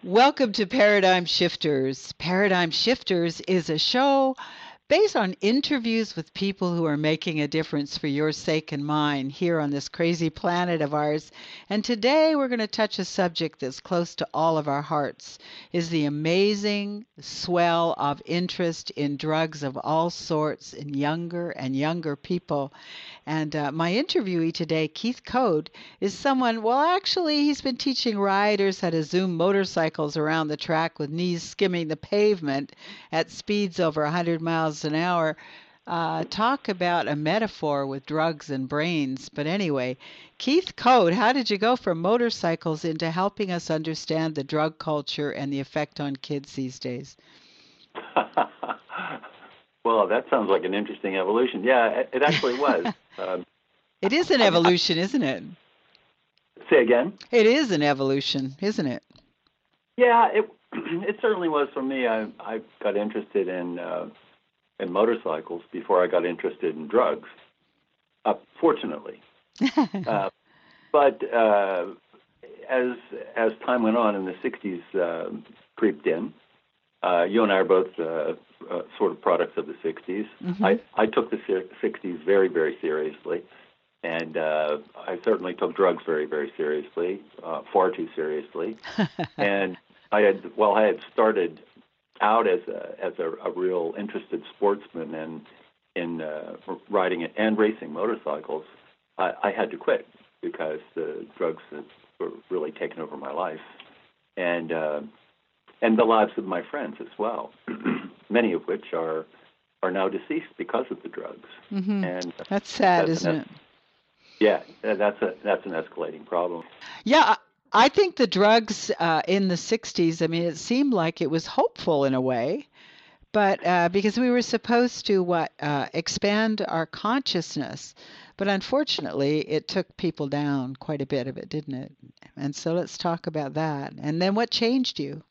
Welcome to Paradigm Shifters. Paradigm Shifters is a show based on interviews with people who are making a difference for your sake and mine here on this crazy planet of ours. And today we're going to touch a subject that's close to all of our hearts, is the amazing swell of interest in drugs of all sorts in younger and younger people. And my interviewee today, Keith Code, is someone, well, actually, he's been teaching riders how to zoom motorcycles around the track with knees skimming the pavement at speeds over 100 miles an hour. Talk about a metaphor with drugs and brains. But anyway, Keith Code, how did you go from motorcycles into helping us understand the drug culture and the effect on kids these days? Well, that sounds like an interesting evolution. Yeah, it actually was. It is an evolution, isn't it? Say again? It is an evolution, isn't it? Yeah, it certainly was for me. I got interested in motorcycles before I got interested in drugs. Fortunately, but as time went on and the '60s creeped in, you and I are both sort of products of the '60s. Mm-hmm. I took the '60s very, very seriously, and I certainly took drugs very, very seriously, far too seriously. And I had started out as a real interested sportsman and in riding and racing motorcycles. I had to quit because the drugs were really taking over my life, and the lives of my friends as well, many of which are now deceased because of the drugs. Mm-hmm. And that's sad, isn't it? Yeah, that's an escalating problem. Yeah, I think the drugs in the 60s, I mean, it seemed like it was hopeful in a way, but because we were supposed to expand our consciousness. But unfortunately, it took people down quite a bit of it, didn't it? And so let's talk about that. And then what changed you?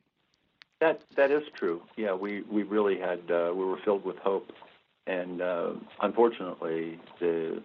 That is true. Yeah, we really had we were filled with hope, and unfortunately, the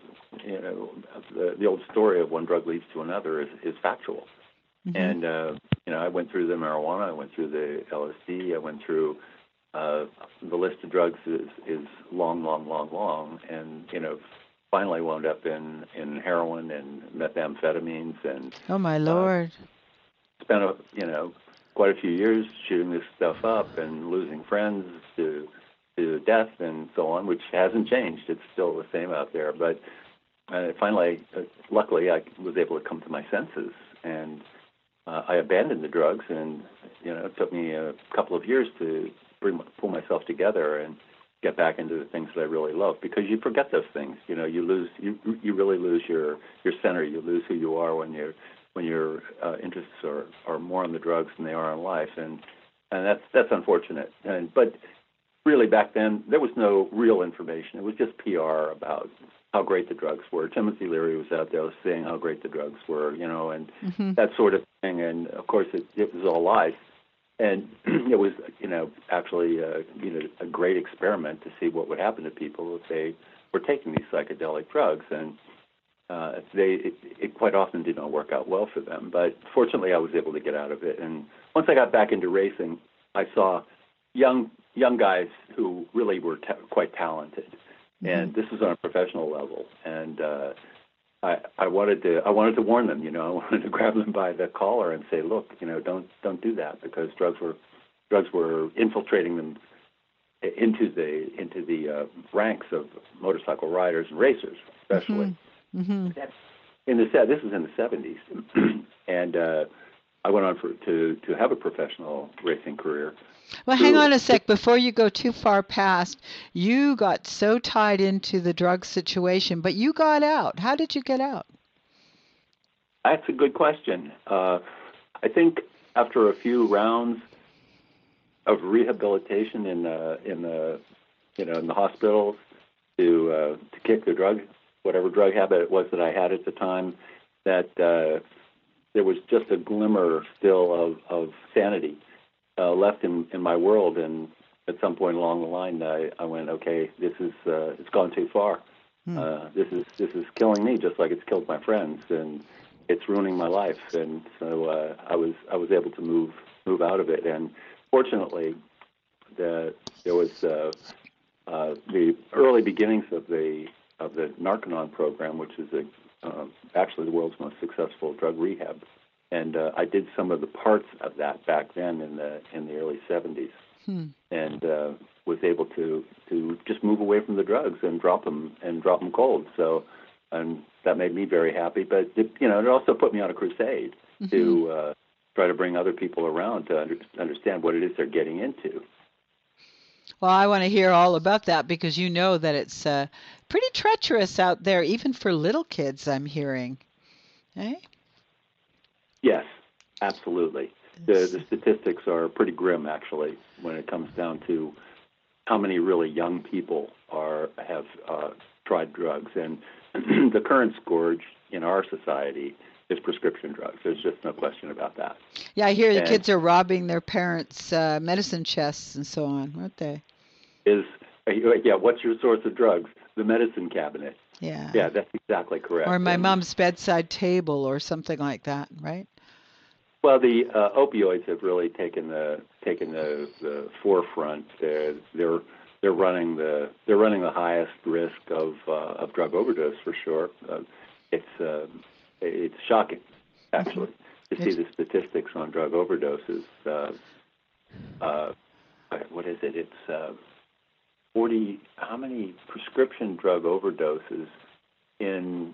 old story of one drug leads to another is factual. Mm-hmm. And I went through the marijuana, I went through the LSD, I went through the list of drugs is long, and finally wound up in heroin and methamphetamines and oh my Lord, spent quite a few years shooting this stuff up and losing friends to death and so on, which hasn't changed. It's still the same out there. But finally, luckily, I was able to come to my senses, and I abandoned the drugs. And it took me a couple of years to pull myself together and get back into the things that I really love, because you forget those things. You really lose your center. You lose who you are when your interests are more on the drugs than they are on life, and that's unfortunate. But really, back then there was no real information. It was just PR about how great the drugs were. Timothy Leary was out there saying how great the drugs were, and mm-hmm. that sort of thing. And of course, it was all lies. And it was, actually, a great experiment to see what would happen to people if they were taking these psychedelic drugs. And it quite often did not work out well for them. But fortunately, I was able to get out of it. And once I got back into racing, I saw young guys who really were quite talented. Mm-hmm. And this was on a professional level. And I wanted to warn them. I wanted to grab them by the collar and say, look, don't do that, because drugs were infiltrating them into the ranks of motorcycle riders and racers, especially. Mm-hmm. This was in the 70s, and I went on to have a professional racing career. Well, hang on a sec. Before you go too far past, you got so tied into the drug situation, but you got out. How did you get out? That's a good question. I think after a few rounds of rehabilitation in the hospitals to kick the drug, whatever drug habit it was that I had at the time, that there was just a glimmer still of sanity left in my world. And at some point along the line, I went, okay, this is it's gone too far. This is killing me just like it's killed my friends, and it's ruining my life. And so I was able to move move out of it. And fortunately, there was the early beginnings of the Narconon program, which is actually the world's most successful drug rehab. And I did some of the parts of that back then in the early 70s, and was able to just move away from the drugs and drop them cold. So, and that made me very happy. But it also put me on a crusade to try to bring other people around to understand what it is they're getting into. Well, I want to hear all about that because you know that it's pretty treacherous out there, even for little kids, I'm hearing. Eh? Yes, absolutely. The statistics are pretty grim, actually, when it comes down to how many really young people have tried drugs. And the current scourge in our society is prescription drugs. There's just no question about that. Yeah, I hear the kids are robbing their parents' medicine chests and so on, aren't they? What's your source of drugs? The medicine cabinet. Yeah. Yeah, that's exactly correct. Or my mom's bedside table or something like that, right? Well, the opioids have really taken the forefront. They're running the highest risk of drug overdose for sure. It's shocking, actually, to see the statistics on drug overdoses. What is it? It's 40. How many prescription drug overdoses in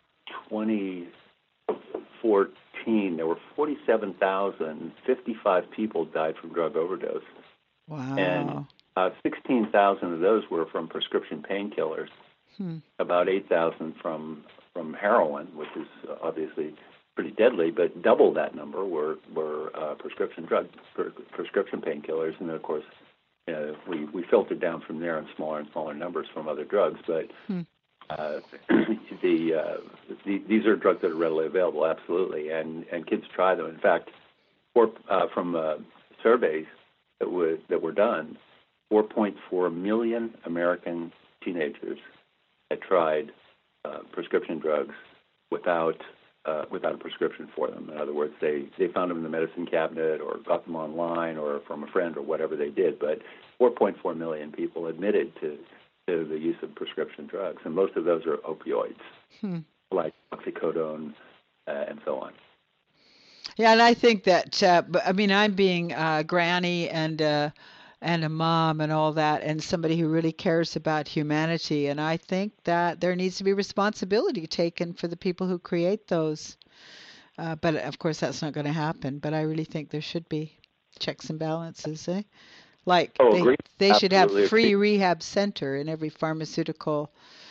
2014? There were 47,055 people died from drug overdose. Wow. And 16,000 of those were from prescription painkillers. About 8,000 from heroin, which is obviously pretty deadly, but double that number were prescription painkillers. And then, of course, we filtered down from there in smaller and smaller numbers from other drugs. But these are drugs that are readily available, absolutely, and kids try them. In fact, from surveys that were done, 4.4 million American teenagers had tried prescription drugs without a prescription for them. In other words, they found them in the medicine cabinet or got them online or from a friend or whatever they did. But 4.4 million people admitted to the use of prescription drugs, and most of those are opioids, like oxycodone and so on. Yeah, and I think that, I'm being a granny and a mom and all that, and somebody who really cares about humanity, and I think that there needs to be responsibility taken for the people who create those. But, of course, that's not going to happen, but I really think there should be checks and balances, eh? Like they should have free rehab center in every pharmaceutical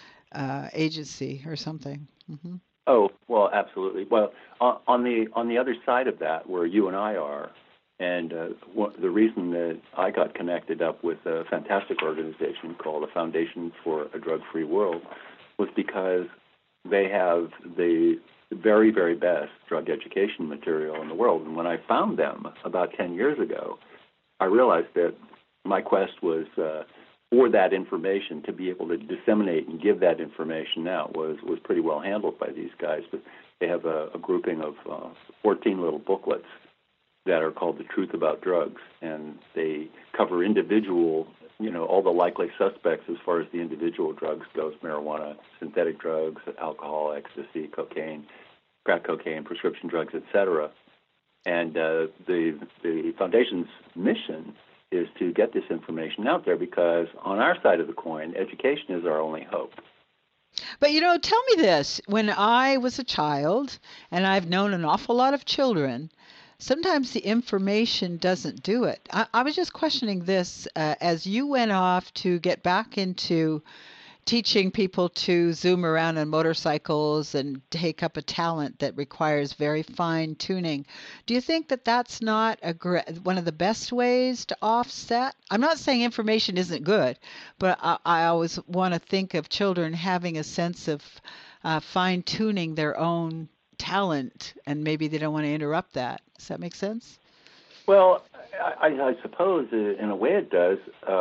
agency or something. Oh, well, absolutely. Well, on the other side of that, where you and I are, and the reason that I got connected up with a fantastic organization called the Foundation for a Drug-Free World was because they have the very, very best drug education material in the world. And when I found them about 10 years ago, I realized that my quest was for that information to be able to disseminate and give that information out was pretty well handled by these guys. But they have a grouping of 14 little booklets that are called The Truth About Drugs, and they cover individual, all the likely suspects as far as the individual drugs goes: marijuana, synthetic drugs, alcohol, ecstasy, cocaine, crack cocaine, prescription drugs, etc. And the foundation's mission is to get this information out there because on our side of the coin, education is our only hope. But, tell me this. When I was a child, and I've known an awful lot of children, sometimes the information doesn't do it. I was just questioning this as you went off to get back into teaching people to zoom around on motorcycles and take up a talent that requires very fine tuning. Do you think that that's not one of the best ways to offset? I'm not saying information isn't good, but I always want to think of children having a sense of fine tuning their own talent, and maybe they don't want to interrupt that. Does that make sense? Well, I suppose in a way it does.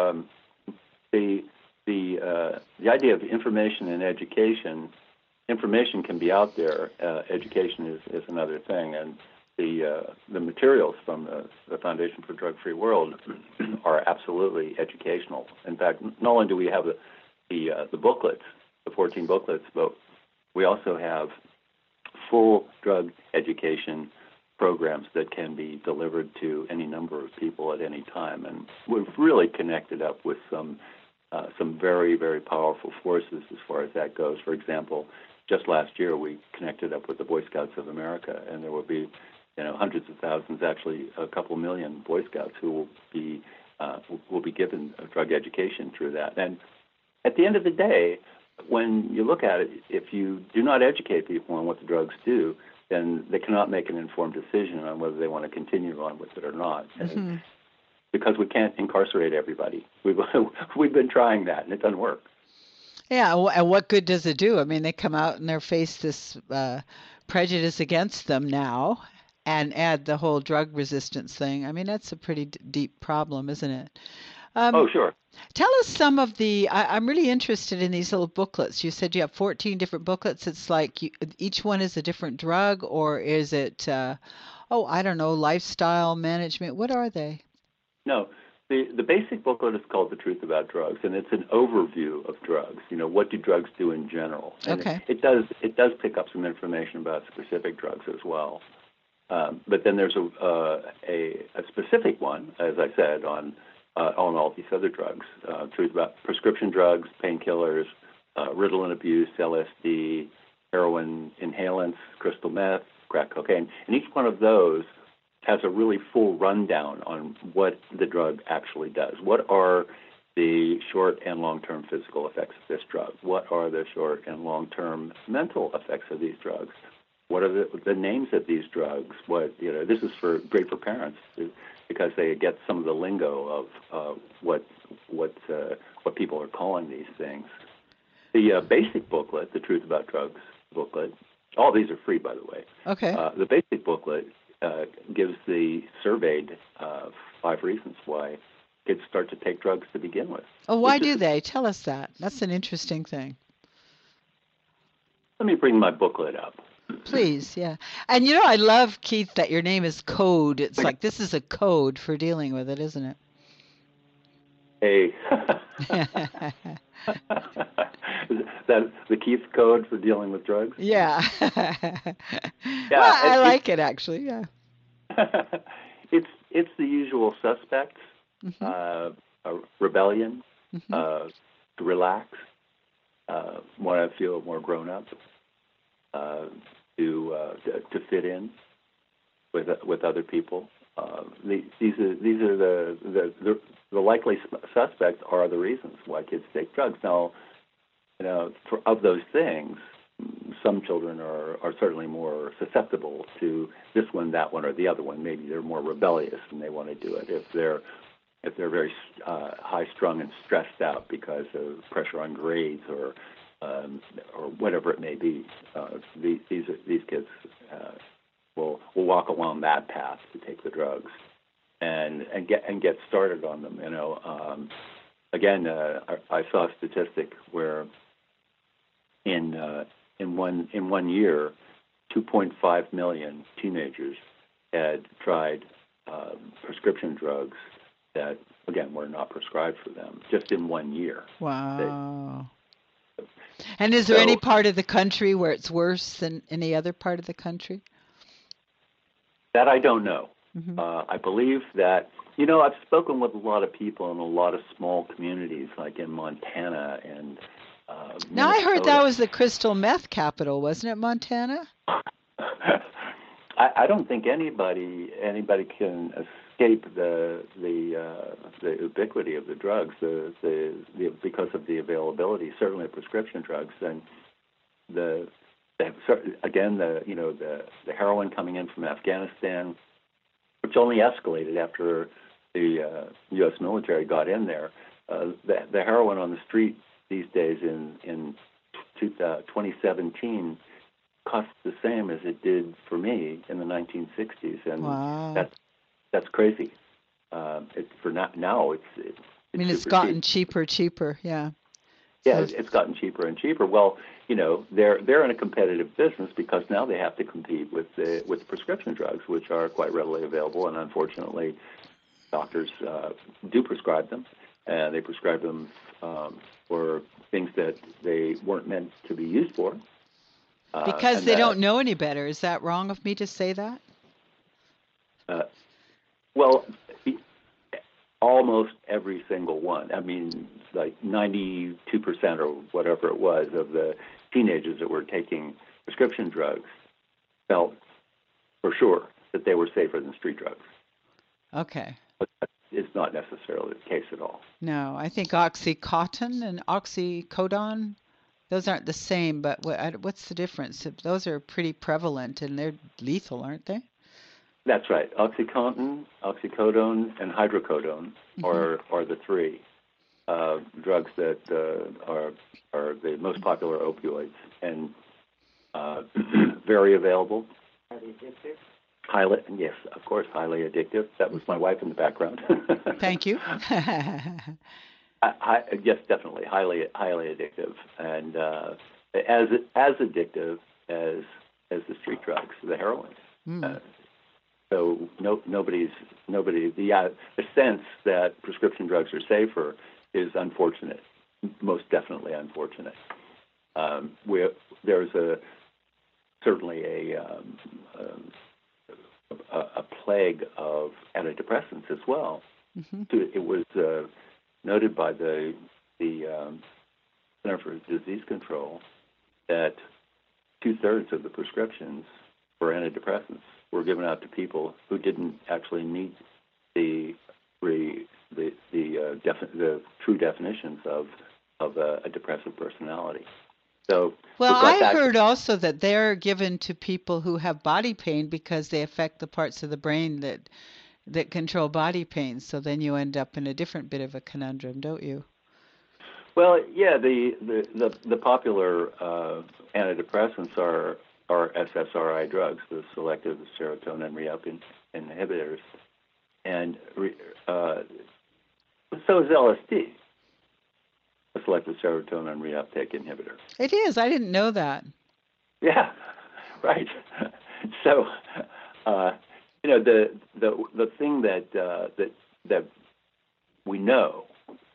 The idea of information and education can be out there. Education is another thing, and the materials from the Foundation for Drug-Free World are absolutely educational. In fact, not only do we have the booklets, the 14 booklets, but we also have full drug education programs that can be delivered to any number of people at any time. And we've really connected up with some very, very powerful forces as far as that goes. For example, just last year we connected up with the Boy Scouts of America, and there will be hundreds of thousands, actually a couple million Boy Scouts who will be given a drug education through that. And at the end of the day, when you look at it, if you do not educate people on what the drugs do, then they cannot make an informed decision on whether they want to continue on with it or not. Mm-hmm. Because we can't incarcerate everybody. We've been trying that, and it doesn't work. Yeah, and what good does it do? I mean, they come out and they face this prejudice against them now, and add the whole drug resistance thing. I mean, that's a pretty deep problem, isn't it? Oh, sure. Tell us some of I'm really interested in these little booklets. You said you have 14 different booklets. It's like each one is a different drug, or is it, I don't know, lifestyle management? What are they? No, the basic booklet is called The Truth About Drugs, and it's an overview of drugs. What do drugs do in general? And okay. It does pick up some information about specific drugs as well. But then there's a specific one, as I said, on all these other drugs. Truth about prescription drugs, painkillers, Ritalin abuse, LSD, heroin inhalants, crystal meth, crack cocaine. And each one of those has a really full rundown on what the drug actually does. What are the short and long-term physical effects of this drug? What are the short and long-term mental effects of these drugs? What are the names of these drugs? This is great for parents because they get some of the lingo of what people are calling these things. The basic booklet, the Truth About Drugs booklet, all these are free, by the way. Okay. The basic booklet gives the surveyed 5 reasons why kids start to take drugs to begin with. Oh, why do they? Tell us that. That's an interesting thing. Let me bring my booklet up. Please, yeah. And I love, Keith, that your name is Code. It's like this is a code for dealing with it, isn't it? Hey. Is that the Keith code for dealing with drugs? Yeah. Yeah. Well, I like it, actually, yeah. It's the usual suspects, mm-hmm. Rebellion, mm-hmm. To relax, want to feel more grown up, to fit in with other people. These are the likely suspects are the reasons why kids take drugs. Now, of those things, some children are certainly more susceptible to this one, that one, or the other one. Maybe they're more rebellious and they want to do it. If they're very high-strung and stressed out because of pressure on grades or whatever it may be, these kids will walk along that path to take the drugs and get started on them. Again, I saw a statistic where in one year, 2.5 million teenagers had tried prescription drugs that, again, were not prescribed for them, just in 1 year. Wow. And is there any part of the country where it's worse than any other part of the country? That I don't know. Mm-hmm. I believe that, I've spoken with a lot of people in a lot of small communities, like in Montana and Now, I heard that was the crystal meth capital, wasn't it, Montana? I don't think anybody can escape the ubiquity of the drugs, because of the availability, certainly of prescription drugs, and the heroin coming in from Afghanistan, which only escalated after the U.S. military got in there. The heroin on the street these days in 2017 costs the same as it did for me in the 1960s, and wow. That's crazy. Now it's it's gotten cheaper, yeah. Yeah, So, it's gotten cheaper and cheaper. Well, they're in a competitive business because now they have to compete with the prescription drugs, which are quite readily available, and unfortunately, doctors do prescribe them, and they prescribe them for things that they weren't meant to be used for. because And they that, don't know any better. Is that wrong of me to say that? uh, well, almost every single one. I mean, like 92% or whatever it was of the teenagers that were taking prescription drugs felt for sure that they were safer than street drugs. Okay. But that is not necessarily the case at all. No, I think Oxycontin and oxycodone, those aren't the same, but what's the difference? Those are pretty prevalent and they're lethal, aren't they? That's right. OxyContin, oxycodone, and hydrocodone are the three drugs that are the most popular opioids and very available. Yes, of course, highly addictive. That was my wife in the background. Thank you. Yes, definitely, highly addictive, and as addictive as the street drugs, the heroin. So nobody. The sense that prescription drugs are safer is unfortunate, most definitely unfortunate. There's certainly a plague of antidepressants as well. It was noted by the Center for Disease Control that 2/3 of the prescriptions for antidepressants were given out to people who didn't actually meet the true definitions of a depressive personality. So, well, I heard also that they're given to people who have body pain because they affect the parts of the brain that control body pain. So then you end up in a different bit of a conundrum, don't you? Well, yeah, the popular antidepressants are SSRI drugs, the selective serotonin reuptake inhibitors, and so is LSD, a selective serotonin reuptake inhibitor. It is. I didn't know that. Yeah, right. So, the thing that we know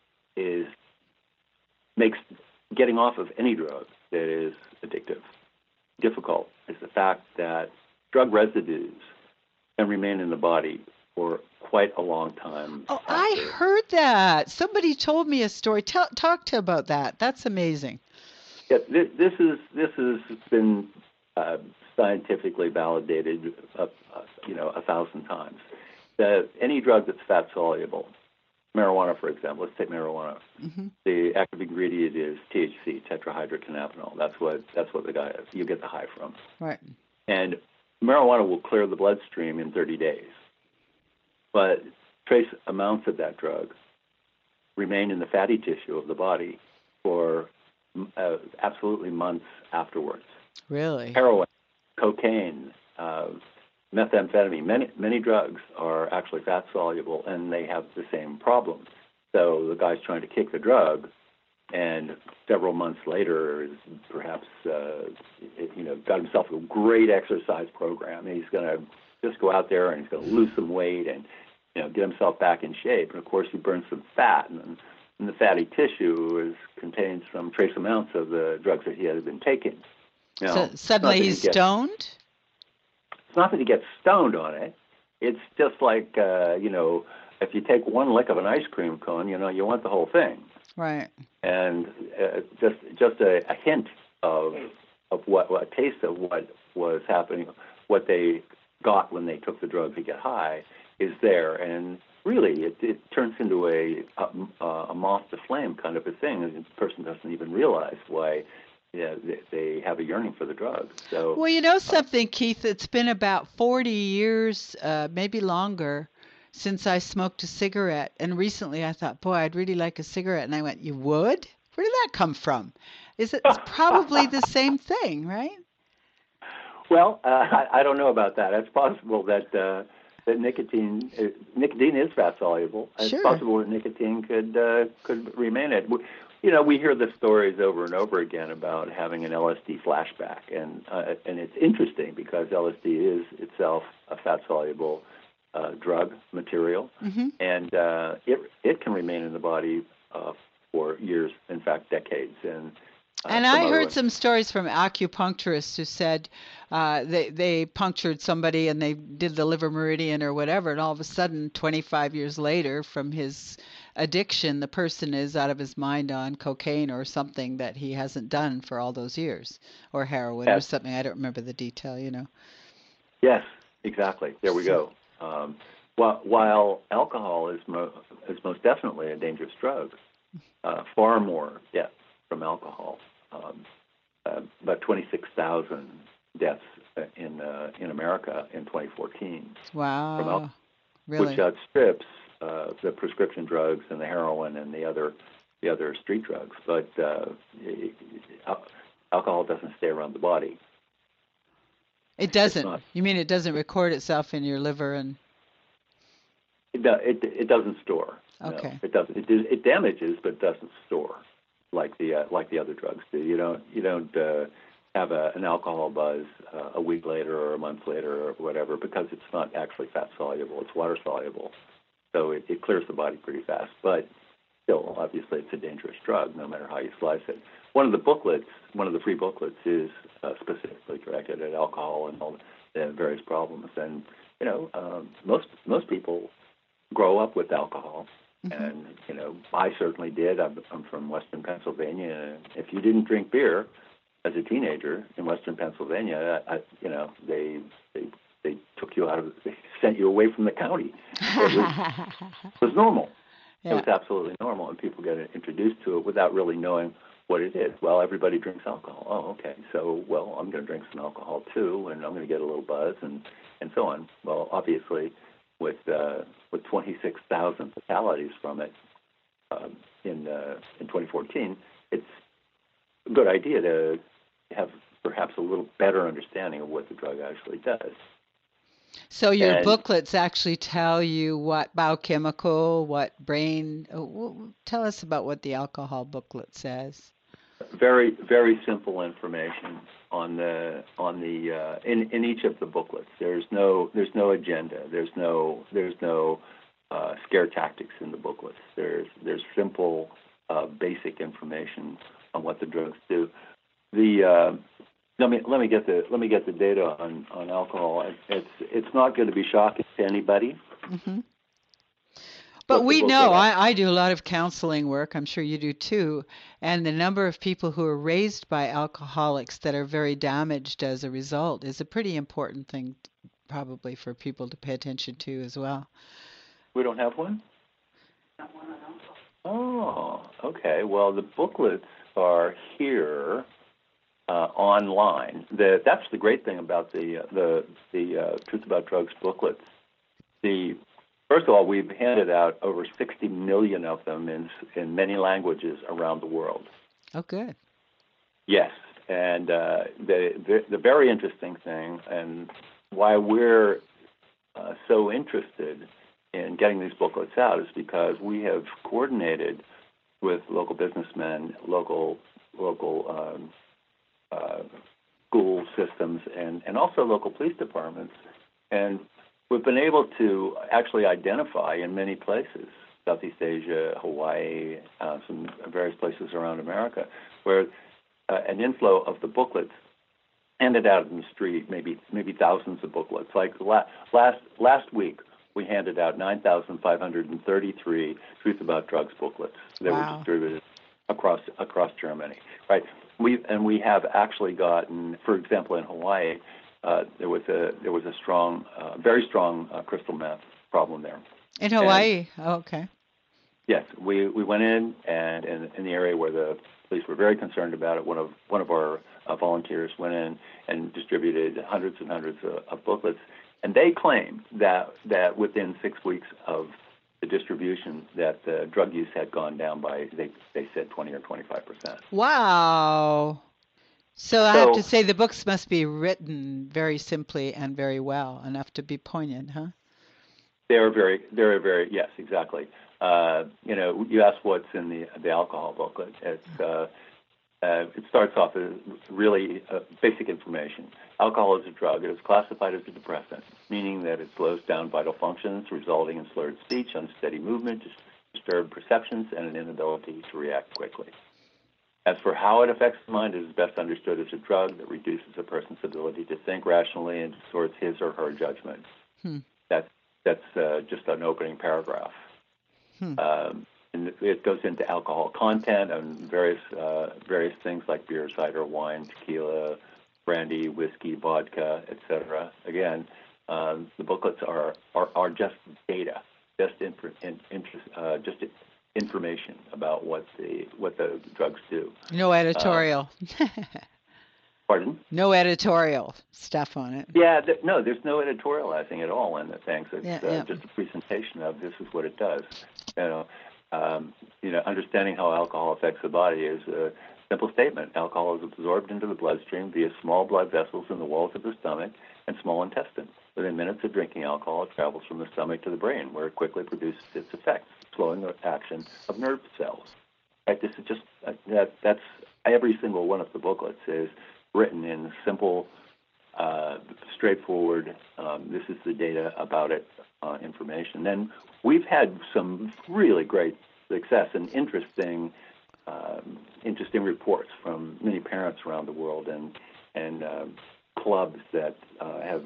makes getting off of any drug that is addictive difficult is the fact that drug residues can remain in the body for quite a long time. Oh, I heard that. Somebody told me a story. Talk to about that. That's amazing. Yeah, this has been scientifically validated, 1,000 times. That any drug that's fat soluble, marijuana, for example, let's take marijuana. The active ingredient is THC, tetrahydrocannabinol. That's what you get the high from. Right. And marijuana will clear the bloodstream in 30 days. But trace amounts of that drug remain in the fatty tissue of the body for absolutely months afterwards. Really? Heroin, cocaine, methamphetamine, many drugs are actually fat soluble, and they have the same problem. So the guy's trying to kick the drug, and several months later, is perhaps got himself a great exercise program. And he's going to just go out there and he's going to lose some weight and get himself back in shape. And of course, he burns some fat, and the fatty tissue contains some trace amounts of the drugs that he had been taking. So suddenly he's stoned? It's not that he gets stoned on it. It's just like, if you take one lick of an ice cream cone, you want the whole thing. Right. And just a hint of a taste of what was happening, what they got when they took the drug to get high is there. And really, it turns into a moth to flame kind of a thing. And the person doesn't even realize why they have a yearning for the drug. So, well, something, Keith, it's been about 40 years, maybe longer, since I smoked a cigarette. And recently I thought, boy, I'd really like a cigarette. And I went, you would? Where did that come from? It's probably the same thing, right? Well, I don't know about that. It's possible that nicotine is fat soluble. It's possible that nicotine could remain it. we hear the stories over and over again about having an LSD flashback, and it's interesting because LSD is itself a fat-soluble drug material, Hmm. and it can remain in the body for years, in fact, decades, and And some I other heard ones. some stories from acupuncturists who said they punctured somebody and they did the liver meridian or whatever, and all of a sudden, 25 years later, from his addiction, the person is out of his mind on cocaine or something that he hasn't done for all those years, or heroin or Yes, something. I don't remember the detail. yes, exactly. There we So, go. While alcohol is most definitely a dangerous drug, far more deaths from alcohol. About 26,000 deaths in America in 2014 from alcohol, wow, which really? outstrips the prescription drugs and the heroin and the other street drugs. But alcohol doesn't stay around the body. It It's doesn't. not. You mean it doesn't record itself in your liver and It doesn't store. No, okay. it doesn't. It damages, but it doesn't store like the other drugs do. You don't have an alcohol buzz a week later or a month later or whatever because it's not actually fat soluble. It's water soluble, so it clears the body pretty fast. But still, obviously, it's a dangerous drug no matter how you slice it. One of the free booklets is specifically directed at alcohol and all the various problems. And most people grow up with alcohol. Hmm. And, I certainly did. I'm from Western Pennsylvania. If you didn't drink beer as a teenager in Western Pennsylvania, they took you they sent you away from the county. It was normal. It Yeah. was absolutely normal, and people get introduced to it without really knowing what it is. Well, everybody drinks alcohol. Oh, okay. So, well, I'm going to drink some alcohol too, and I'm going to get a little buzz, and so on. Well, obviously, with 26,000 fatalities from it in 2014, it's a good idea to have perhaps a little better understanding of what the drug actually does. So your And booklets actually tell you what biochemical, what brain. Tell us about what the alcohol booklet says. very very simple information on the in each of the booklets. There's no agenda. There's no scare tactics in the booklets. There's simple basic information on what the drugs do. The let me get the data on alcohol. It's not going to be shocking to anybody Hmm. But what the we know, booklet. I do a lot of counseling work. I'm sure you do too. And the number of people who are raised by alcoholics that are very damaged as a result is a pretty important thing, probably for people to pay attention to as well. We don't have one. Oh, okay. Well, the booklets are here online. That's the great thing about the Truth About Drugs booklets. The First of all, we've handed out over 60 million of them in many languages around the world. Oh, good. Yes, and the very interesting thing, and why we're so interested in getting these booklets out, is because we have coordinated with local businessmen, local school systems, and also local police departments, and we've been able to actually identify in many places, Southeast Asia, Hawaii, some various places around America, where an inflow of the booklets handed out in the street, maybe thousands of booklets. Like last week, we handed out 9,533 Truth About Drugs booklets that were Wow. distributed across Germany. Right. We have actually gotten, for example, in Hawaii, there was a strong, very strong crystal meth problem there, In and Hawaii. Oh, okay. yes, we went in, and in the area where the police were very concerned about it. One of our volunteers went in and distributed hundreds and hundreds of booklets, and they claimed that within 6 weeks of the distribution, that the drug use had gone down by, they said, 20 or 25%. Wow. So I have to So say the books must be written very simply and very well, enough to be poignant, huh? they're very, yes, exactly. You asked what's in the alcohol booklet. It starts off as really basic information. Alcohol is a drug. It is classified as a depressant, meaning that it slows down vital functions, resulting in slurred speech, unsteady movement, disturbed perceptions, and an inability to react quickly. As for how it affects the mind, it is best understood as a drug that reduces a person's ability to think rationally and distorts his or her judgment. That's just an opening paragraph. And it goes into alcohol content and various things like beer, cider, wine, tequila, brandy, whiskey, vodka, etc. Again, the booklets are just data, just information about what the drugs do. No editorial. Pardon? No editorial stuff on it. Yeah, there's no editorializing at all in the things. It's just a presentation of this is what it does. Understanding how alcohol affects the body is a simple statement. Alcohol is absorbed into the bloodstream via small blood vessels in the walls of the stomach and small intestine. Within minutes of drinking alcohol, it travels from the stomach to the brain, where it quickly produces its effects, slowing the action of nerve cells. Right? This is just that's every single one of the booklets is written in simple, straightforward. This is the data about it information. Then we've had some really great success and interesting reports from many parents around the world and clubs that have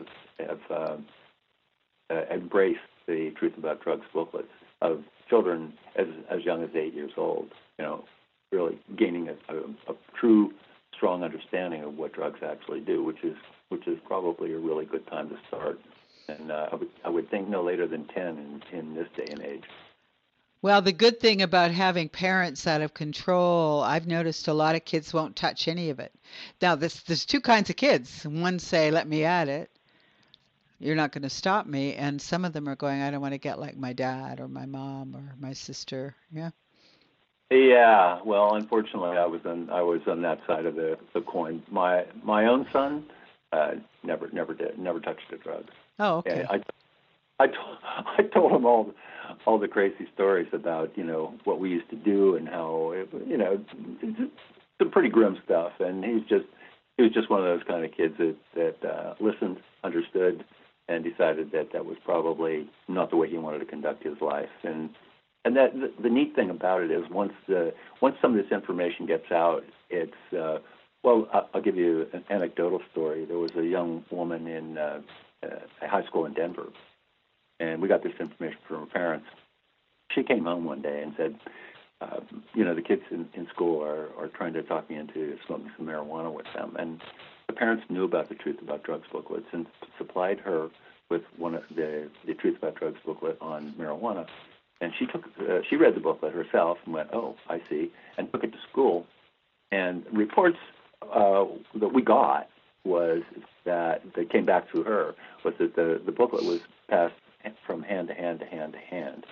embraced the Truth About Drugs booklets of children as young as 8 years old. Really gaining a true, strong understanding of what drugs actually do, which is probably a really good time to start. And I would think no later than 10 in this day and age. Well, the good thing about having parents out of control, I've noticed a lot of kids won't touch any of it. Now, there's two kinds of kids. One say, let me at it. You're not going to stop me. And some of them are going, I don't want to get like my dad or my mom or my sister. Yeah. Yeah. Well, unfortunately, I was on that side of the coin. My own son never touched a drug. Oh, okay. I told him all the crazy stories about what we used to do and how some pretty grim stuff. And he was just one of those kind of kids that listened, understood, and decided that was probably not the way he wanted to conduct his life. And that the neat thing about it is once some of this information gets out, it's I'll give you an anecdotal story. There was a young woman in a high school in Denver, and we got this information from her parents. She came home one day and said, the kids in school are trying to talk me into smoking some marijuana with them. And the parents knew about the Truth About Drugs booklets and supplied her with one of the Truth About Drugs booklet on marijuana. And she read the booklet herself and went, oh, I see, and took it to school. And reports that we got that came back to her was that the booklet was passed from hand to hand to hand to hand.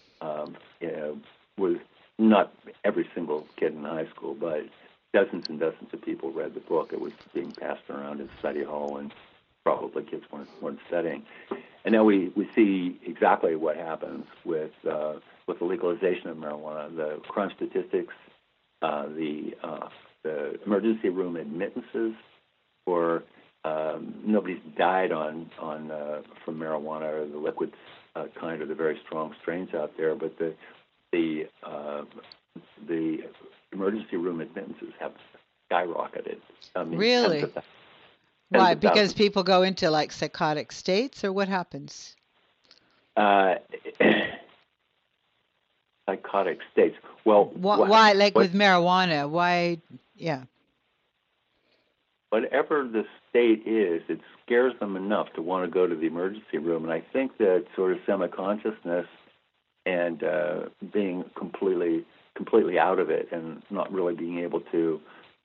Was not every single kid in high school, but dozens and dozens of people read the book. It was being passed around in study hall, and probably kids weren't studying. And now we see exactly what happens with the legalization of marijuana. The crime statistics, the emergency room admittances, or nobody's died from marijuana or the liquid kind or the very strong strains out there, but the emergency room admittances have skyrocketed. Really? Why? Because people go into like psychotic states, or what happens? Psychotic states. Well, why? Like with marijuana? Why? Yeah. Whatever the state is, it scares them enough to want to go to the emergency room, and I think that sort of semi-consciousness and being completely out of it and not really being able to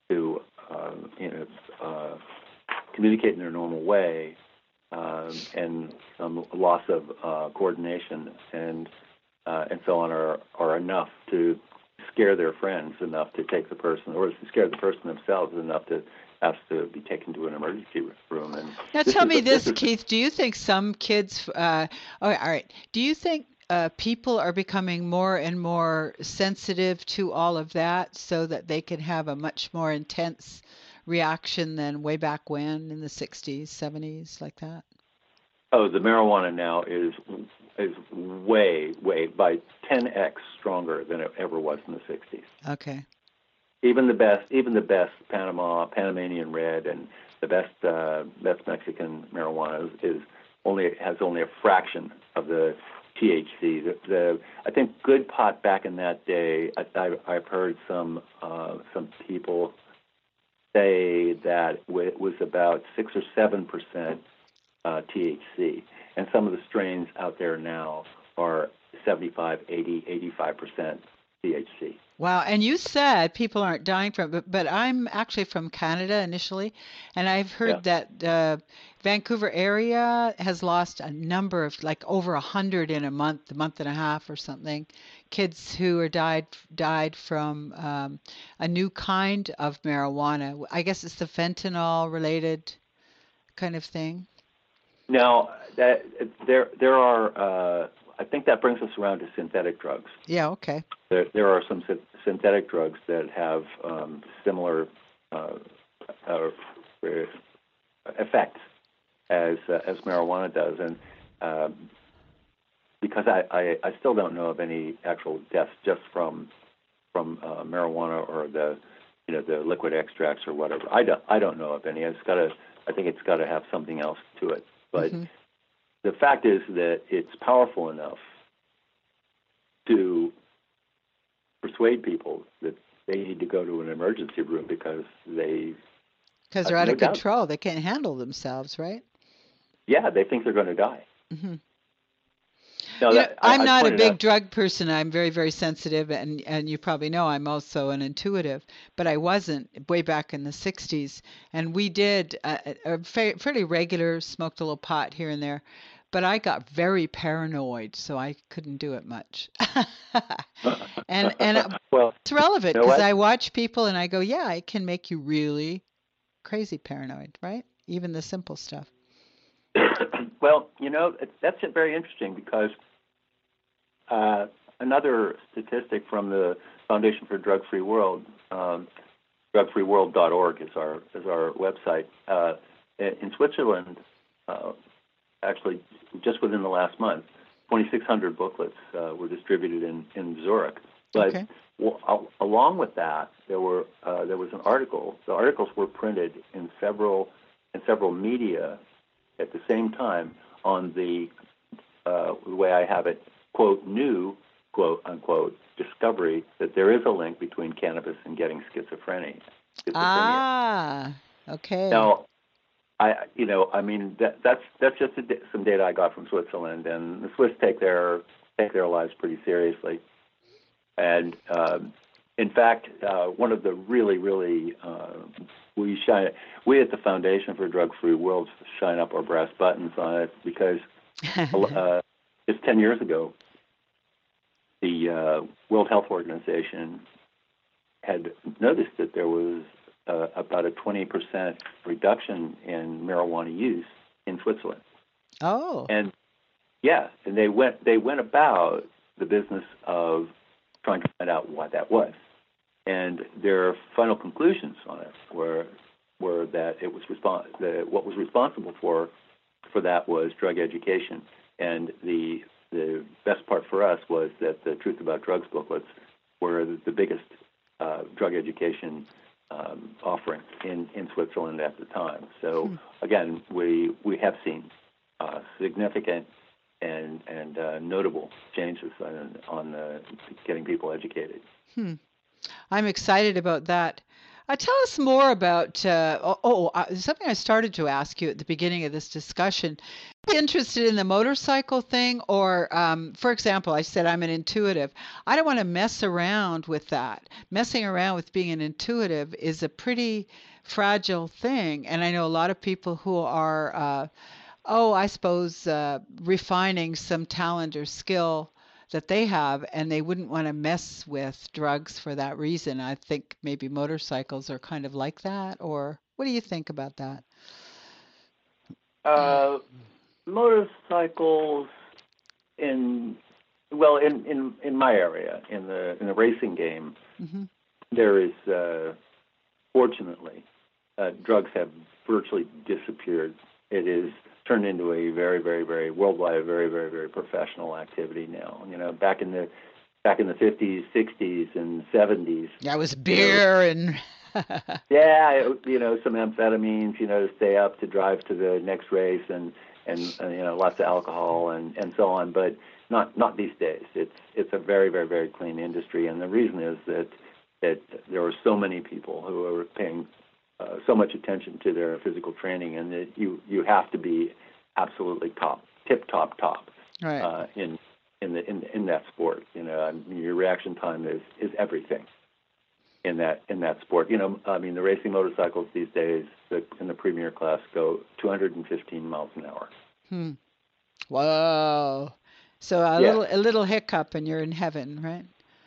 communicate in their normal way, and some loss of coordination and so on are enough to scare their friends enough to take the person, or to scare the person themselves enough to ask to be taken to an emergency room. And now tell me this, Keith. Do you think some kids? All right. Do you think people are becoming more and more sensitive to all of that so that they can have a much more intense reaction than way back when in the 60s, 70s, like that? Oh, the marijuana now is way by 10x stronger than it ever was in the 60s. Okay. Even the best Panamanian red, and the best Mexican marijuana has only a fraction of the THC. I think good pot back in that day. I've heard some people say that it was about 6 or 7% THC, and some of the strains out there now are 75, 80, 85% THC. Wow. And you said people aren't dying from it, but I'm actually from Canada initially, and I've Yeah. heard that Vancouver area has lost a number of like over 100 in a month and a half or something. Kids who are died from a new kind of marijuana. I guess it's the fentanyl related kind of thing. Now, there are. I think that brings us around to synthetic drugs. Yeah. Okay. There are some synthetic drugs that have similar effects as marijuana does, and because I still don't know of any actual deaths just from marijuana or the liquid extracts or whatever. I don't know of any. I think it's got to have something else to it. But the fact is that it's powerful enough to persuade people that they need to go to an emergency room because they're out of control. They can't handle themselves, right? Yeah, they think they're going to die. Mm-hmm. Now, I'm not a big drug person. I'm very, very sensitive, and you probably know I'm also an intuitive, but I wasn't way back in the 60s. And we did a fairly regular, smoked a little pot here and there, but I got very paranoid, so I couldn't do it much. and well, it's relevant because I watch people and I go, yeah, it can make you really crazy paranoid, right? Even the simple stuff. Well, that's very interesting because another statistic from the Foundation for Drug-Free World, drugfreeworld.org is our website. In Switzerland, actually, just within the last month, 2,600 booklets were distributed in Zurich. But along with that, there was an article. The articles were printed in several media at the same time on the way I have it, quote, new, quote, unquote, discovery that there is a link between cannabis and getting schizophrenia. Ah, okay. Now, that's just some data I got from Switzerland, and the Swiss take their lives pretty seriously. And in fact, one of the really we at the Foundation for Drug-Free World shine up our brass buttons on it because just 10 years ago, the World Health Organization had noticed that there was about a 20% reduction in marijuana use in Switzerland. Oh. And they went about the business of trying to find out what that was. And their final conclusions on it were that it was what was responsible for that was drug education. And the best part for us was that the Truth About Drugs booklets were the biggest drug education offering in Switzerland at the time. So again, we have seen significant and notable changes on getting people educated. I'm excited about that. Tell us more about something I started to ask you at the beginning of this discussion. Are you interested in the motorcycle thing? Or, for example, I said I'm an intuitive. I don't want to mess around with that. Messing around with being an intuitive is a pretty fragile thing. And I know a lot of people who are, I suppose, refining some talent or skill that they have, and they wouldn't want to mess with drugs for that reason. I think maybe motorcycles are kind of like that, or what do you think about that? Motorcycles, in Well, in my area, in the racing game, Hmm. there is fortunately drugs have virtually disappeared. It is turned into a very, very, very worldwide, very, very, very professional activity now. Back in the 50s, 60s, and 70s, That was you know, beer and yeah, some amphetamines, to stay up to drive to the next race, and lots of alcohol and so on. But not these days. It's a very, very, very clean industry, and the reason is that there are so many people who are paying so much attention to their physical training, and that you have to be absolutely tip top right. in that sport. Your reaction time is everything in that sport. The racing motorcycles these days in the premier class go 215 miles an hour. Hmm. Whoa. So a Yeah, little hiccup and you're in heaven, right?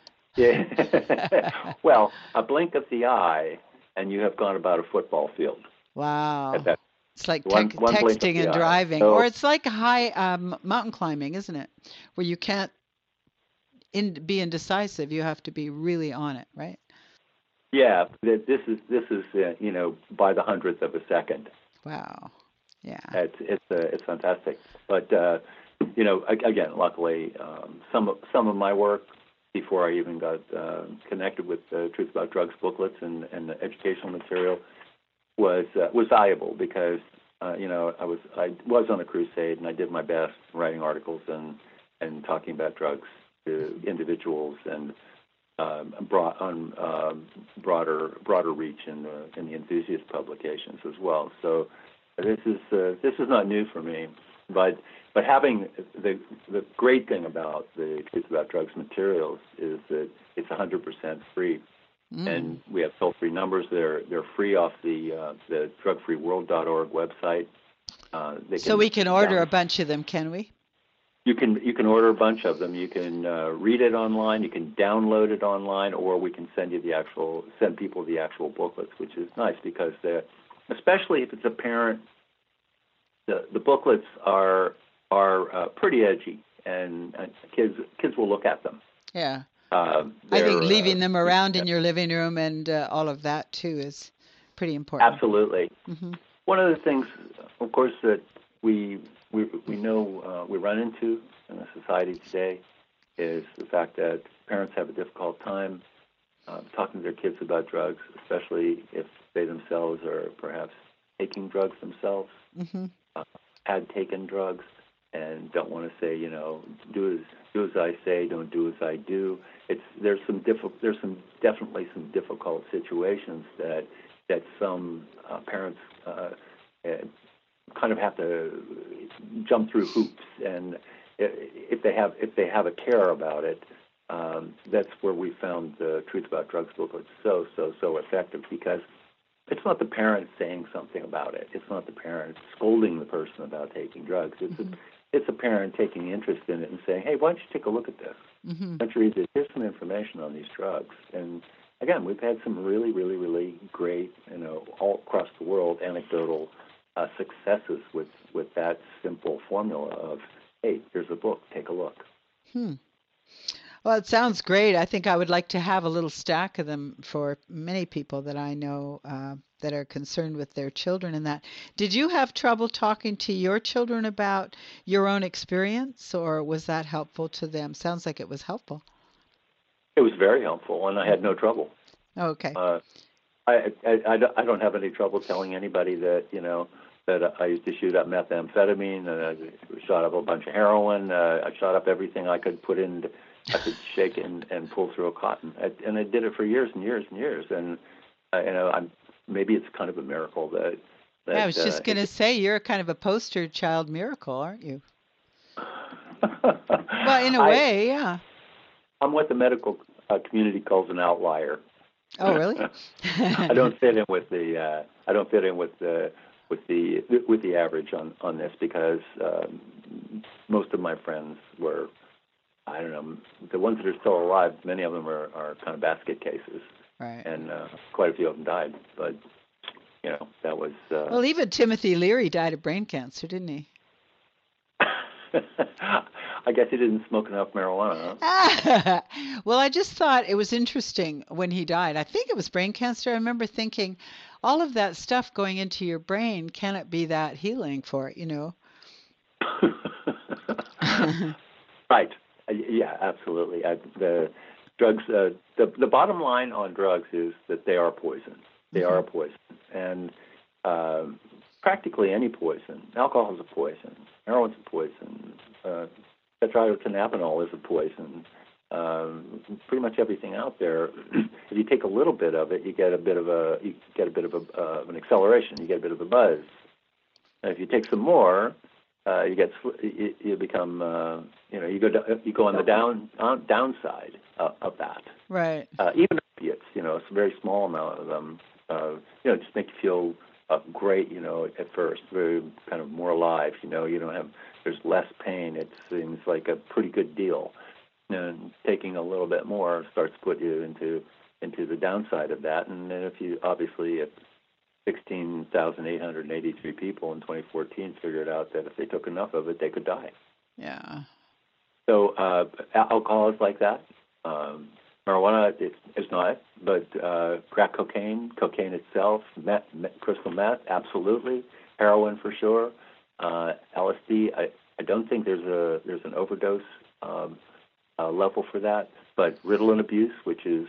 yeah. Well, a blink of the eye, and you have gone about a football field at Wow. that It's like one blink of texting the and eye. driving, or So it's like high mountain climbing, isn't it? Where you can't be indecisive. You have to be really on it, right? yeah, this is by the hundredth of a second. Wow. Yeah. It's fantastic. But again, luckily, some of my work before I even got connected with Truth About Drugs booklets and the educational material was valuable because I was on a crusade, and I did my best writing articles and talking about drugs to individuals, and brought on broader reach in the enthusiast publications as well. So this is not new for me, but having the great thing about the Truth About Drugs materials is that it's 100% free, Mm. and we have toll-free numbers. They're free off the drugfreeworld.org website. They So can we can order down. a bunch of them, can we? You can order a bunch of them. You can read it online. You can download it online, or we can send people the actual booklets, which is nice because especially if it's a parent, the booklets are pretty edgy, and kids will look at them. Yeah. I think They're leaving them around in your living room and all of that too is pretty important. absolutely. Hmm. One of the things, of course, that we know we run into in the society today is the fact that parents have a difficult time talking to their kids about drugs, especially if they themselves are perhaps taking drugs themselves, Hmm. had taken drugs, and don't want to say, do as I say, don't do as I do. There's definitely some difficult situations that some parents kind of have to jump through hoops, and if they have a care about it, that's where we found the Truth About Drugs booklet so effective, because it's not the parent saying something about it. It's not the parent scolding the person about taking drugs. Hmm. It's a parent taking interest in it and saying, hey, why don't you take a look at this? Hmm. Why don't you read this? Here's some information on these drugs. And again, we've had some really, really, really great, all across the world, anecdotal successes with that simple formula of, hey, here's a book, take a look. Hmm. Well, it sounds great. I think I would like to have a little stack of them for many people that I know that are concerned with their children and that. Did you have trouble talking to your children about your own experience, or was that helpful to them? Sounds like it was helpful. It was very helpful, and I had no trouble. Okay. Uh, I don't have any trouble telling anybody that that I used to shoot up methamphetamine, and I shot up a bunch of heroin. I shot up everything I could I could shake and pull through a cotton, and I did it for years and years and years. And maybe it's kind of a miracle that Yeah, I that was just going to say you're kind of a poster child miracle, aren't you? Well, in a I way, yeah. I'm what the medical community calls an outlier. Oh, really? I don't fit in with the I don't fit in with the average on this, because most of my friends were, I don't know, the ones that are still alive. Many of them are kind of basket cases, Right. and quite a few of them died. But that was. Well, even Timothy Leary died of brain cancer, didn't he? I guess he didn't smoke enough marijuana, huh? Well, I just thought it was interesting when he died. I think it was brain cancer. I remember thinking, all of that stuff going into your brain, can it be that healing for it, you know? Right. Yeah, absolutely. The drugs. The bottom line on drugs is that they are poison. They are a poison, and practically any poison. Alcohol is a poison. Heroin's a poison. Tetrahydrocannabinol is a poison. Pretty much everything out there. If you take a little bit of it, you get a bit of an acceleration. You get a bit of a buzz. And if you take some more, you become you go on the downside of that. Right. Even opiates, it's a very small amount of them. Just make you feel great, at first, very kind of more alive. You don't have, there's less pain. It seems like a pretty good deal. And taking a little bit more starts to put you into the downside of that. And then if you obviously, 16,883 people in 2014 figured out that if they took enough of it, they could die. Yeah. So alcohol is like that. Marijuana is not, but crack cocaine itself, crystal meth, absolutely. Heroin for sure. LSD, I don't think there's an overdose level for that, but Ritalin abuse, which is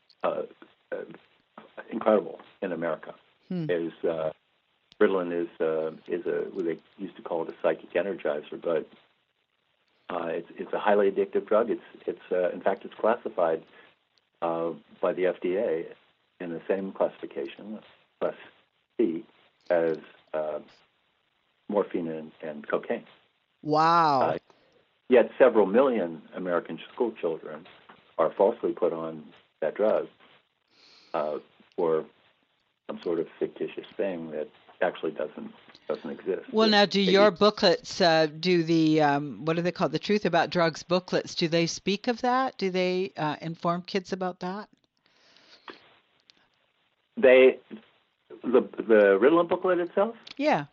incredible in America. Is Ritalin is what they used to call it a psychic energizer, but it's a highly addictive drug. It's in fact it's classified by the FDA in the same classification, Class C, as morphine and cocaine. Wow. Yet several million American school children are falsely put on that drug for some sort of fictitious thing that actually doesn't exist. Well, now, do your booklets do the what are they called? The Truth About Drugs booklets. Do they speak of that? Do they inform kids about that? The Ritalin booklet itself? Yeah.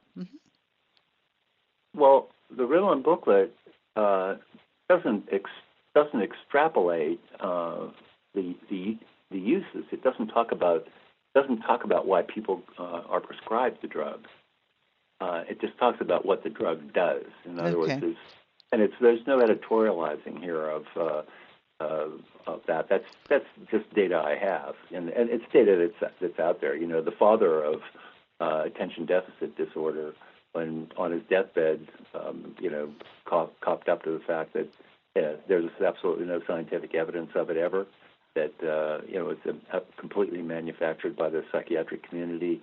Well, the Ritalin booklet doesn't extrapolate the uses. It doesn't talk about why people are prescribed the drug. It just talks about what the drug does. In other words, there's no editorializing here of that. That's just data I have, and it's data that's out there. The father of attention deficit disorder, when on his deathbed, copped up to the fact that there's absolutely no scientific evidence of it ever. That it's a completely manufactured by the psychiatric community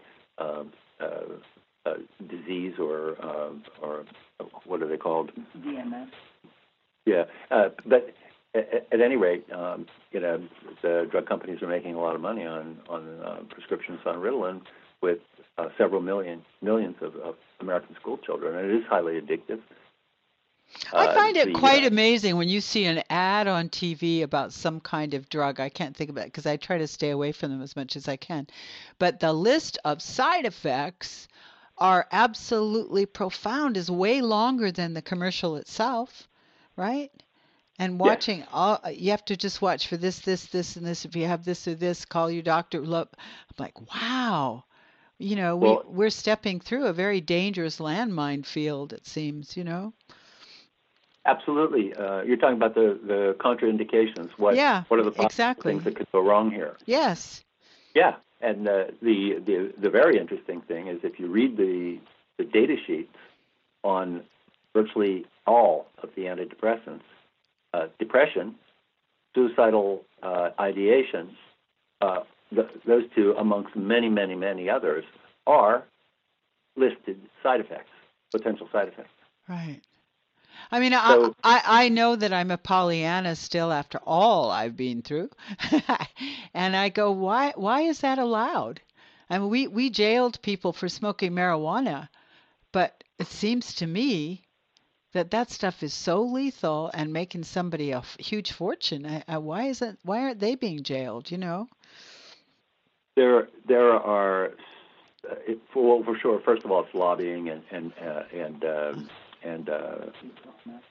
disease or what are they called? DMS. Yeah, but at any rate, the drug companies are making a lot of money on prescriptions on Ritalin with several millions of American school children, and it is highly addictive. I find it quite amazing when you see an ad on TV about some kind of drug. I can't think of it because I try to stay away from them as much as I can. But the list of side effects are absolutely profound, is way longer than the commercial itself, right? And watching you have to just watch for this, and this. If you have this or this, call your doctor. Look, I'm like, wow. We're stepping through a very dangerous landmine field, it seems, Absolutely. You're talking about the contraindications. What are the possible things that could go wrong here? Yes. Yeah, and the very interesting thing is if you read the data sheets on virtually all of the antidepressants, depression, suicidal ideation, those two, amongst many, many, many others, are listed side effects, potential side effects. Right. I mean, I know that I'm a Pollyanna still after all I've been through. And I go, why is that allowed? I mean, we jailed people for smoking marijuana, but it seems to me that stuff is so lethal and making somebody a huge fortune. Why aren't they being jailed, There are, for sure, first of all, it's lobbying and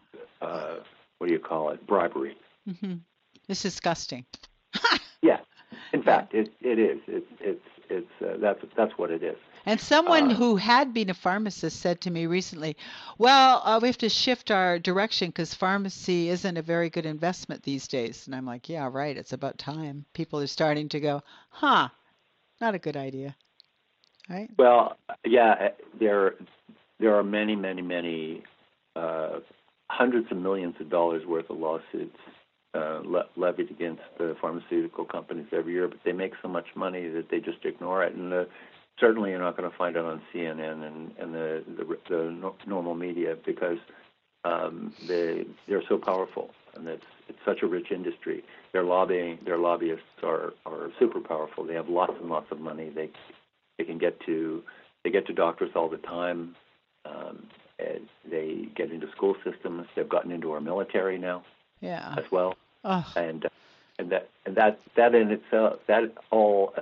what do you call it, bribery. Hmm. It's disgusting. Yeah, in Yeah. fact, it is. That's what it is. And someone Um, who had been a pharmacist said to me recently, well, we have to shift our direction because pharmacy isn't a very good investment these days. And I'm like, yeah, right. It's about time. People are starting to go, huh, not a good idea. Right? well, yeah, there are many, many, many hundreds of millions of dollars worth of lawsuits levied against the pharmaceutical companies every year, but they make so much money that they just ignore it. And certainly, you're not going to find it on CNN and the normal media because they're so powerful, and it's such a rich industry. Their lobbyists are super powerful. They have lots and lots of money. They can get to doctors all the time. And they get into school systems. They've gotten into our military now Yeah. as well, Oh, and that in itself, that all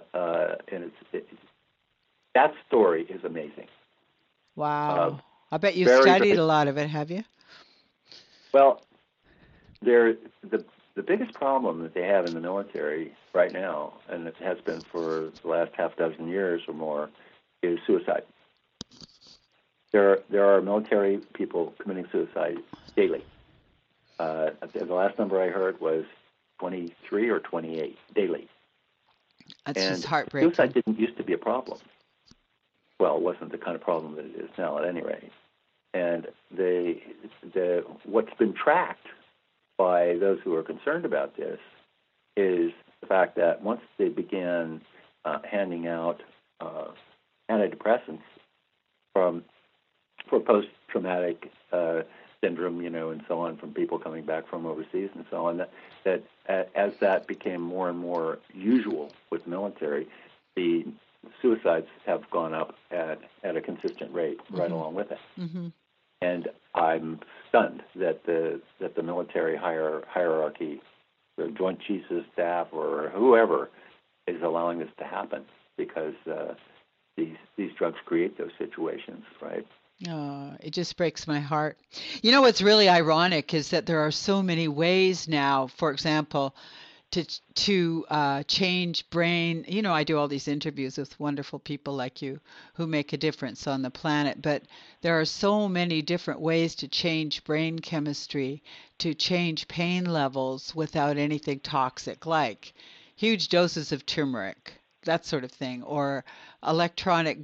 that story is amazing. Uh, wow. I bet you've very, studied very a lot of it, have you? well. The biggest problem that they have in the military right now, and it has been for the last half dozen years or more, is suicide. There are military people committing suicide daily. The last number I heard was 23 or 28 daily. That's just And suicide heartbreaking. didn't used to be a problem. Well, it wasn't the kind of problem that it is now, at any rate. And what's been tracked by those who are concerned about this is the fact that once they began handing out antidepressants from for post-traumatic syndrome, and so on, from people coming back from overseas and so on, that as that became more and more usual with the military, the suicides have gone up at a consistent rate right Hmm. along with it. Hmm. And I'm stunned that the military hierarchy, the Joint Chiefs of Staff or whoever, is allowing this to happen because these drugs create those situations, right? Oh, it just breaks my heart. You know what's really ironic is that there are so many ways now, for example, to change brain. I do all these interviews with wonderful people like you who make a difference on the planet, but there are so many different ways to change brain chemistry, to change pain levels without anything toxic, like huge doses of turmeric, that sort of thing, or electronic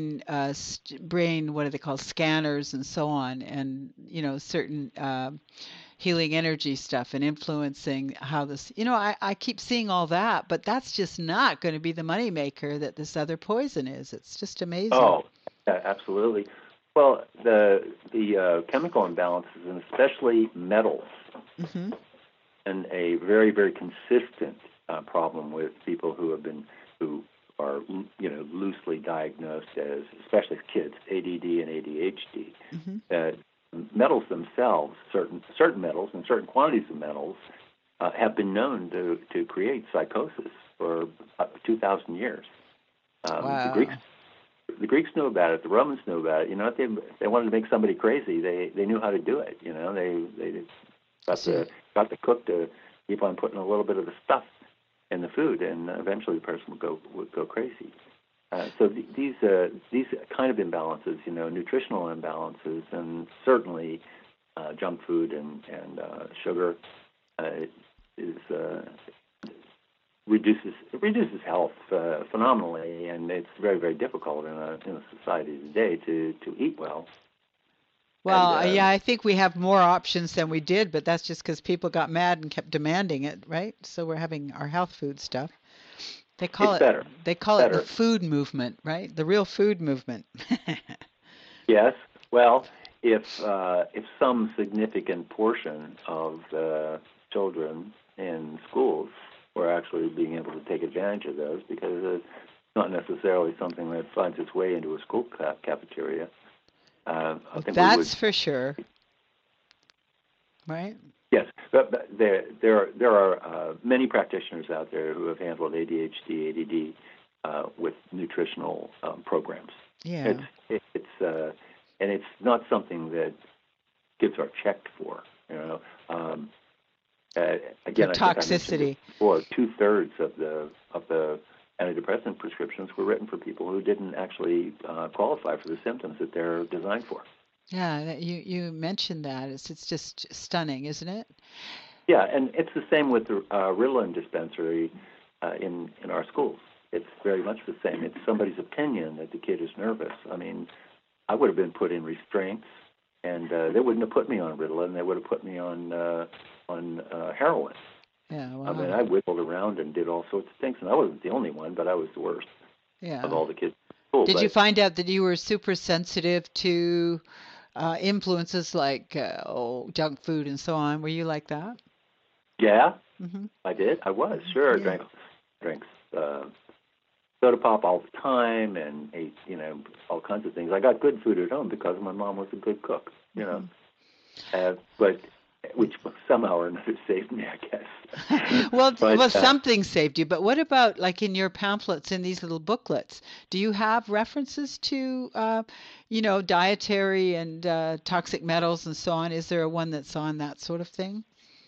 brain, what do they call, scanners and so on, and certain healing energy stuff and influencing how this, I keep seeing all that, but that's just not going to be the moneymaker that this other poison is. It's just amazing. Oh, yeah, absolutely. Well, the chemical imbalances, and especially metals, Hmm. and a very, very consistent problem with people who are loosely diagnosed as, especially kids, ADD and ADHD. Hmm. Uh, Metals themselves, certain metals and certain quantities of metals, have been known to create psychosis for up to 2,000 years. The Greeks Wow. the Greeks knew about it. The Romans knew about it. If they wanted to make somebody crazy, they knew how to do it. They got So, the cook to keep on putting a little bit of the stuff in the food, and eventually the person would go crazy. So these kind of imbalances, nutritional imbalances, and certainly junk food and sugar uh, is reduces health phenomenally, and it's very, very difficult in a society today to eat well. And well, yeah, I think we have more options than we did, but that's just because people got mad and kept demanding it, right? So we're having our health food stuff. They call it's it better, they call it the better. food movement, right? The real food movement. Yes. Well, if some significant portion of the children in schools were actually being able to take advantage of those, because it's not necessarily something that finds its way into a school cafeteria, I Well, think we would. that's for sure, right? Yes, but there are many practitioners out there who have handled ADHD, ADD with nutritional programs. Yeah. It's and it's not something that kids are checked for. You know, For again, I think I mentioned toxicity. this before. 2/3 of the antidepressant prescriptions were written for people who didn't actually qualify for the symptoms that they're designed for. Yeah, you mentioned that. It's just stunning, isn't it? Yeah, and it's the same with the Ritalin dispensary in our schools. It's very much the same. It's somebody's opinion that the kid is nervous. I mean, I would have been put in restraints, and they wouldn't have put me on Ritalin. They would have put me on heroin. Yeah, I mean, wow. I wiggled around and did all sorts of things, and I wasn't the only one, but I was the worst of Yeah. all the kids in school. Did you But find out that you were super sensitive to influences like junk food and so on? Were you like that? yeah, Hmm. I did. I was sure. I Yeah. drank soda pop all the time and ate, all kinds of things. I got good food at home because my mom was a good cook, Hmm. but which somehow or another saved me, I guess. Well, But something saved you. But what about like in your pamphlets, in these little booklets? Do you have references to, dietary and toxic metals and so on? Is there a one that's on that sort of thing?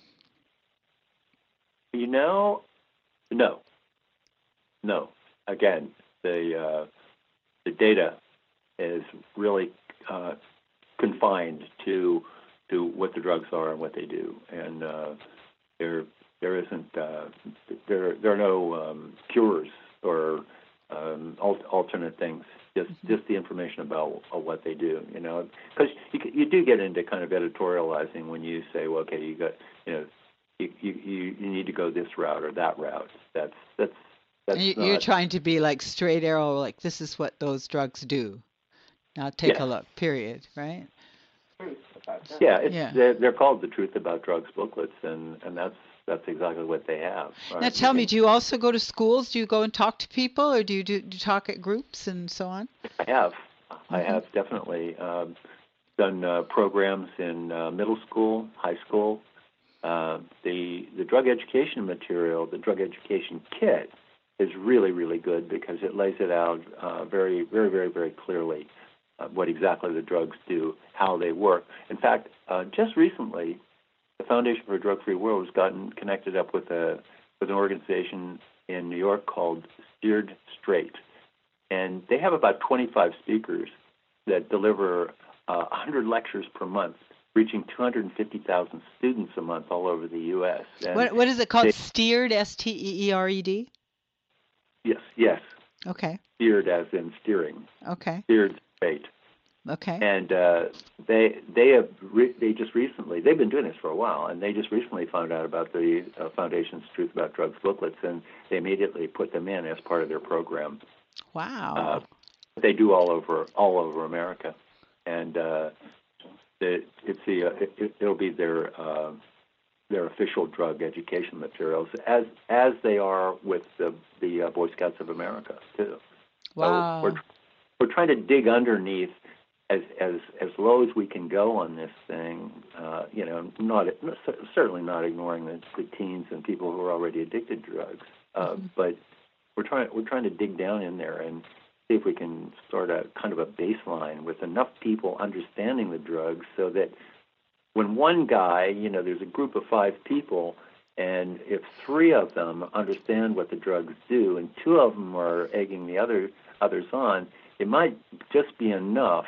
you know, no, no. Again, the data is really confined to what the drugs are and what they do, and there there isn't there are no cures or alternate things. Just the information about what they do. Because you do get into kind of editorializing when you say, well, okay, you got you need to go this route or that route. And That's you're not. trying to be like straight arrow, like this is what those drugs do. Now take a Yes. look, period, right? Yeah, Yeah. they're called the Truth About Drugs booklets, and that's exactly what they have. Now Right? You tell me, can. do you also go to schools? Do you go and talk to people, or do you talk at groups and so on? I have. I Hmm. have definitely done programs in middle school, high school. The drug education material, the drug education kit, is really really good because it lays it out very very very very clearly what exactly the drugs do, how they work. In fact, just recently, the Foundation for a Drug-Free World has gotten connected up with an organization in New York called Steered Straight, and they have about 25 speakers that deliver 100 lectures per month, reaching 250,000 students a month all over the U.S. And What is it called? they, Steered, Steered? yes, Okay. steered as in steering, Okay. steered straight. Okay. And they just recently, they've been doing this for a while, and they just recently found out about the Foundation's Truth About Drugs booklets, and they immediately put them in as part of their program. Wow. They do all over America, and it'll be their official drug education materials as they are with the Boy Scouts of America too. So Wow. we're trying to dig underneath as low as we can go on this thing. Not certainly not ignoring the teens and people who are already addicted to drugs, Hmm. but we're trying to dig down in there and see if we can start a kind of a baseline with enough people understanding the drugs so that when one guy, there's a group of 5 people, and if 3 of them understand what the drugs do and 2 of them are egging the others on, it might just be enough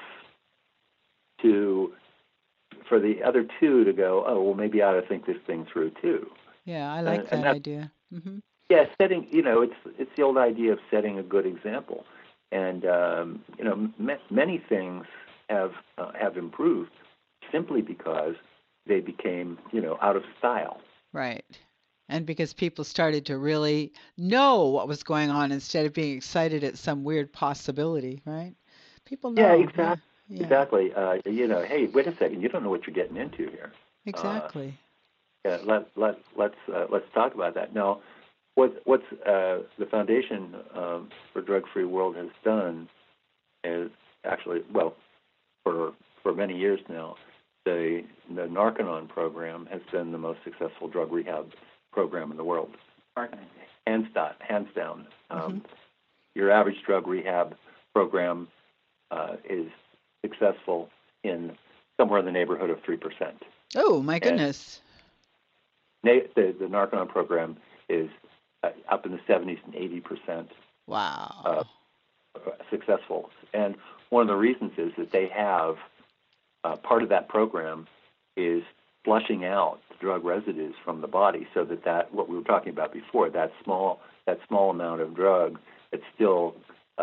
for the other 2 to go, oh, well, maybe I ought to think this thing through too. Yeah, I like And that that's, idea. Hmm. yeah, setting, it's the old idea of setting a good example. And, many things have improved simply because they became, out of style. Right. And because people started to really know what was going on instead of being excited at some weird possibility, right? People Yeah, know. Yeah. exactly. Yeah. Exactly. Hey, wait a second. You don't know what you're getting into here. Uh, Exactly. yeah, let's talk about that. Now, what's the Foundation for Drug-Free World has done is actually, well, for many years now, the Narconon program has been the most successful drug rehab program in the world. Hands down. Hmm. Your average drug rehab program is successful in somewhere in the neighborhood of 3%. Oh, my And goodness. the Narconon program is up in the 70s and 80% Wow. successful. And one of the reasons is that they have part of that program is flushing out the drug residues from the body, so that what we were talking about before, that small amount of drug that's still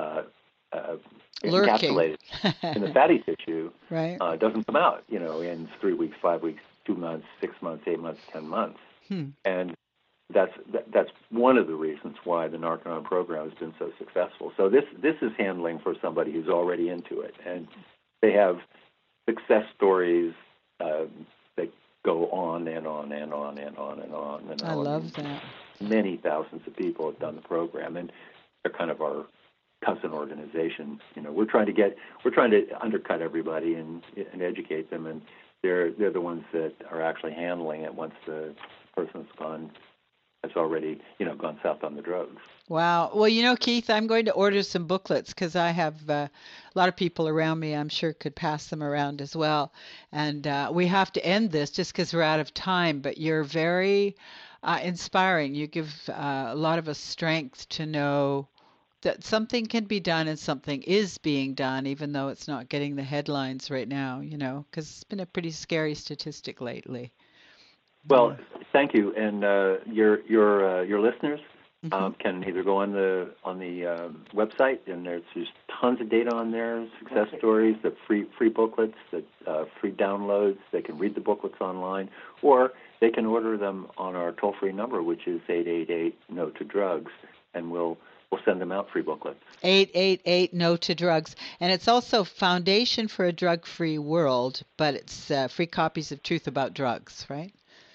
Lurking. encapsulated in the fatty tissue Right. doesn't come out, in 3 weeks, 5 weeks, 2 months, 6 months, 8 months, 10 months. And that's one of the reasons why the Narconon program has been so successful. So this is handling for somebody who's already into it, and they have success stories that go on and on and on and on and on and on. I love that. Many thousands of people have done the program, and they're kind of our cousin organization. We're trying to undercut everybody and educate them, and they're the ones that are actually handling it once the person's has already gone south on the drugs. Wow. Well, Keith, I'm going to order some booklets because I have a lot of people around me I'm sure could pass them around as well. And we have to end this just because we're out of time, but you're very inspiring. You give a lot of us strength to know that something can be done and something is being done, even though it's not getting the headlines right now, because it's been a pretty scary statistic lately. Well, thank you, and your listeners can either go on the website, and there's tons of data on there, success stories, the free booklets, the free downloads. They can read the booklets online, or they can order them on our toll-free number, which is 888-NO-TO-DRUGS, and we'll send them out free booklets. 888 No to Drugs. And it's also Foundation for a Drug-Free World, but it's free copies of Truth About Drugs, right?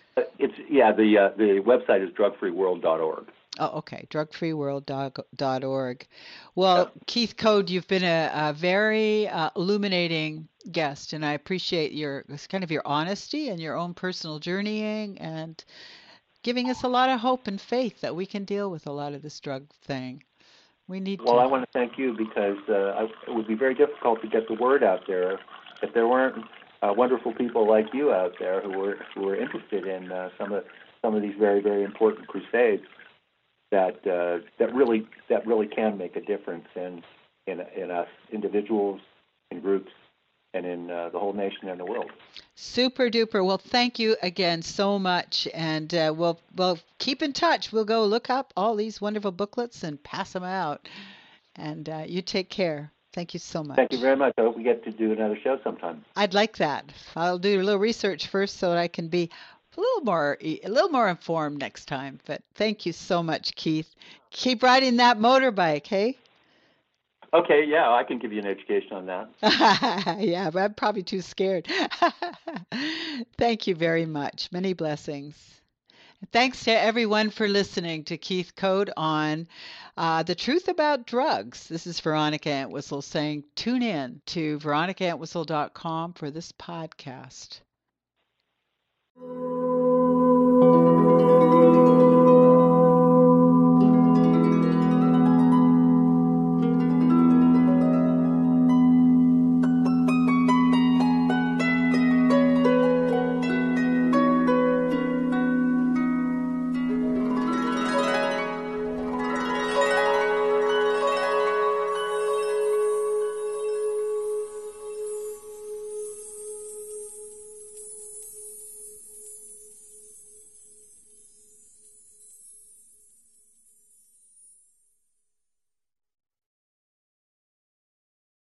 The website is drugfreeworld.org. Oh, okay. Drugfreeworld.org. Well, yeah. Keith Code, you've been a very illuminating guest, and I appreciate your honesty and your own personal journeying and giving us a lot of hope and faith that we can deal with a lot of this drug thing. We need to. Well, I want to thank you because it would be very difficult to get the word out there if there weren't wonderful people like you out there who were interested in some of these very, very important crusades that really can make a difference in us individuals, in groups, and in the whole nation and the world. Super duper. Well, thank you again so much, and we'll keep in touch. We'll go look up all these wonderful booklets and pass them out. And you take care. Thank you so much. Thank you very much. I hope we get to do another show sometime. I'd like that. I'll do a little research first so that I can be a little more informed next time. But thank you so much, Keith. Keep riding that motorbike, hey? Okay, yeah, I can give you an education on that. Yeah, but I'm probably too scared. Thank you very much. Many blessings. Thanks to everyone for listening to Keith Code on The Truth About Drugs. This is Veronica Entwistle saying tune in to veronicaentwistle.com for this podcast.